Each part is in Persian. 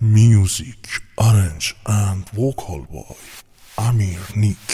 Music, arrange and vocal by Amir Nick.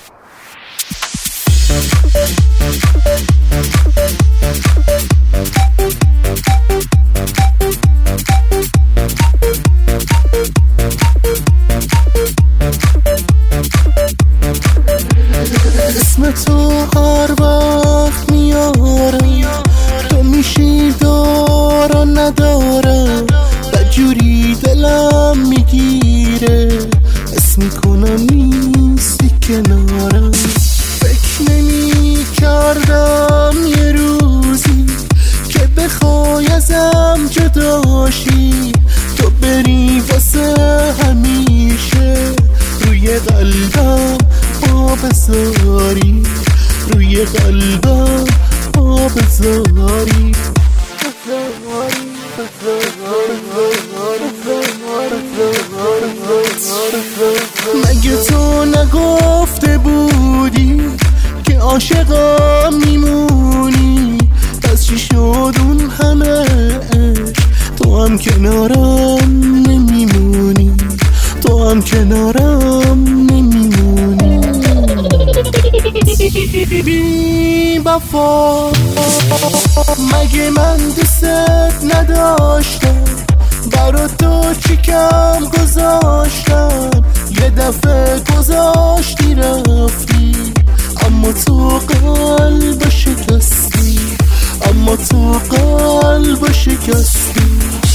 اسم تو هر وقت میارم، تو میشی دارا ندارم، بدجوری دلم میگیره، اسم میکنم نیستی کنارم. فکر نمی کردم یه روزی که بخوای ازم جداشی، تو بری واسه همیشه، روی قلبم پا بذاری، روی قلبم پا بذاری. مگه تو نگفته بودی که عاشقم میمونی؟ پس چی شد اون همه عشق؟ تو هم کنارم نمیمونی، تو هم کنارم نمیمونی. بی وفا مگه من دوست نداشتم؟ برا تو چی کم گذاشتم؟ یه دفعه گذاشتی رفتی، اما تو قلب شکستی، اما تو قلب شکستی.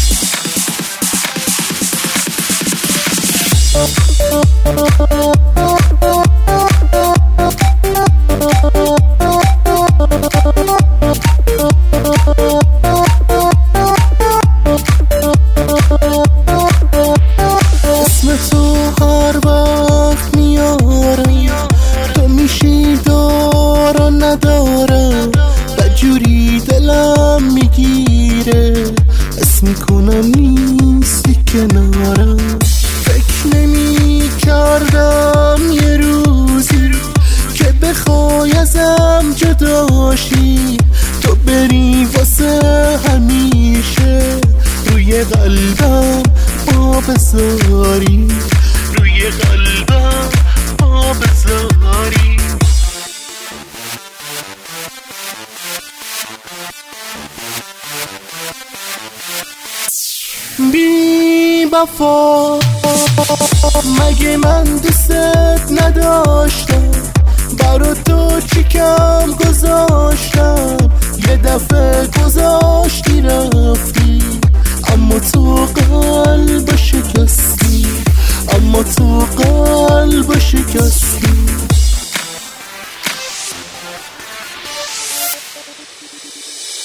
اسم تو هر وقت میارم، تو میشی دارا ندارم، بدجوری دلم میگیره، اسم میکنم نیستی کنارم. فکر نمی کردم یه روزی که بخوای ازم جداشی، تو بری واسه همیشه، روی قلبم پا بذاری، روی قلبم پا بذاری. بی وفا مگه من دوست نداشتم؟ برا تو چی کم گذاشتم؟ یه دفعه گذاشتی رفتی، اما تو قلب شکستی، اما تو قلب شکستی.